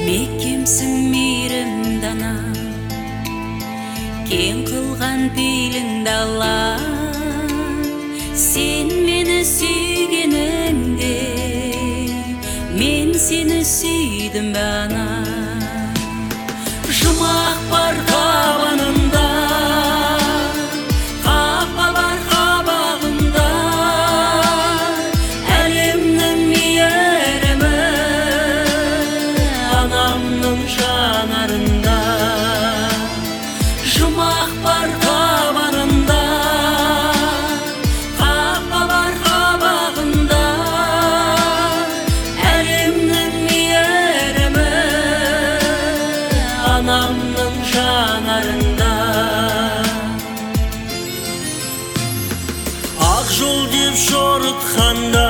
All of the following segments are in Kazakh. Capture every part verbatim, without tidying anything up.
Меккемсің мейірімді ана, кең қылған пейіліңді Алла. Сен мені сүйгеніңде, мен сені сүйдім бе ана. Жұмақ бар табанында, қапа бар қабағында, әлемнің мейірімі анамның жанарында. Жұмақ бар табанында, қапа бар қабағында, әлемнің мейірімі анамның жанарында. Ақ жол деп жорытқанда,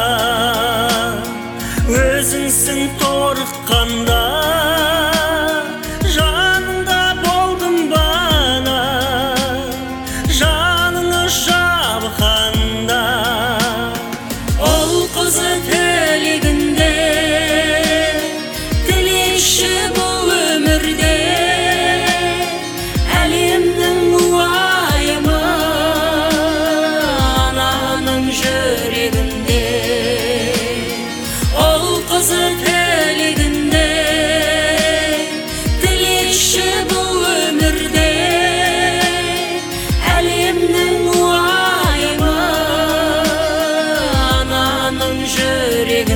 өзіңсің торыққанда, жанында болдым бана, жаныңы жабыққанда. Ол қызы тілегінде, тілекші бұл өмірде, әлемнің уайымы ананың жүрегінде. Ол қызы тілегінде, тілекші бұл өмірде, әлемнің уайымы ананың жүрегінде.